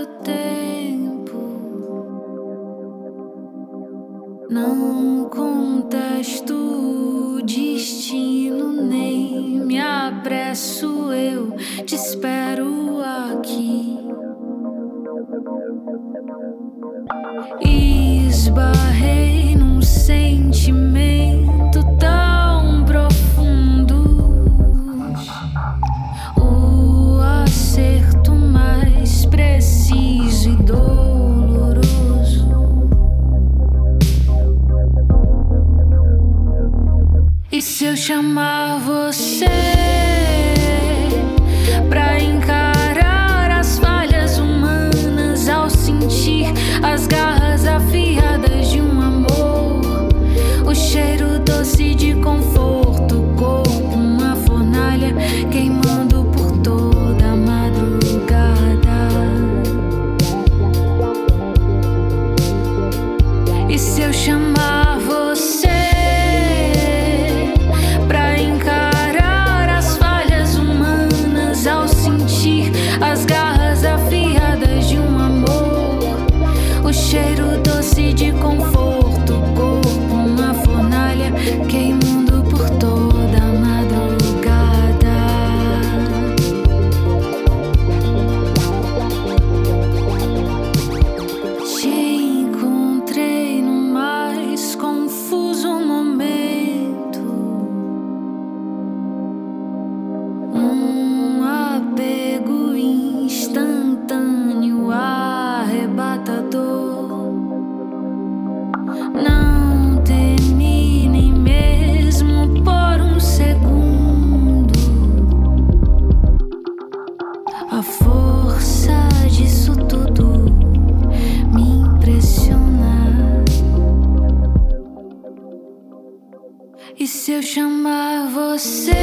tempo. Não contesto o destino, nem me apresso, eu te espero aqui. Esbarrei num sentimento tão profundo, o acerto mais preciso e doloroso. E se eu chamar você pra encarar as falhas humanas, ao sentir as garras afiadas de um amor, o cheiro doce de conforto, o corpo, uma fornalha queimando por toda a madrugada. E se eu chamar você pra encarar as falhas humanas, ao sentir as garras afiadas de um amor, o cheiro doce de conforto, o corpo, uma fornalha queimando por toda a madrugada. Te encontrei no mais confuso momento, um apego instantâneo, arrebatador. Não temi nem mesmo por um segundo a força disso tudo me impressiona. E se eu chamar você